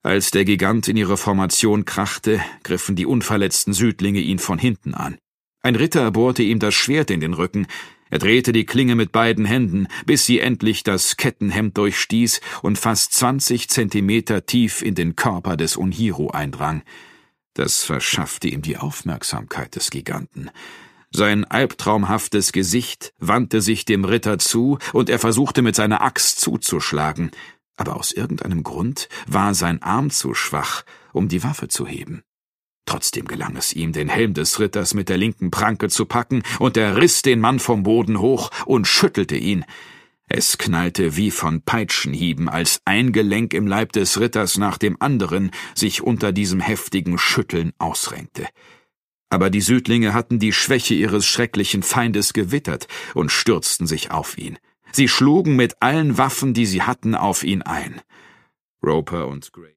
Als der Gigant in ihre Formation krachte, griffen die unverletzten Südlinge ihn von hinten an. Ein Ritter bohrte ihm das Schwert in den Rücken. Er drehte die Klinge mit beiden Händen, bis sie endlich das Kettenhemd durchstieß und fast 20 Zentimeter tief in den Körper des Unhiro eindrang. Das verschaffte ihm die Aufmerksamkeit des Giganten. Sein albtraumhaftes Gesicht wandte sich dem Ritter zu, und er versuchte mit seiner Axt zuzuschlagen. Aber aus irgendeinem Grund war sein Arm zu schwach, um die Waffe zu heben. Trotzdem gelang es ihm, den Helm des Ritters mit der linken Pranke zu packen, und er riss den Mann vom Boden hoch und schüttelte ihn. Es knallte wie von Peitschenhieben, als ein Gelenk im Leib des Ritters nach dem anderen sich unter diesem heftigen Schütteln ausrenkte. Aber die Südlinge hatten die Schwäche ihres schrecklichen Feindes gewittert und stürzten sich auf ihn. Sie schlugen mit allen Waffen, die sie hatten, auf ihn ein. Roper und Gray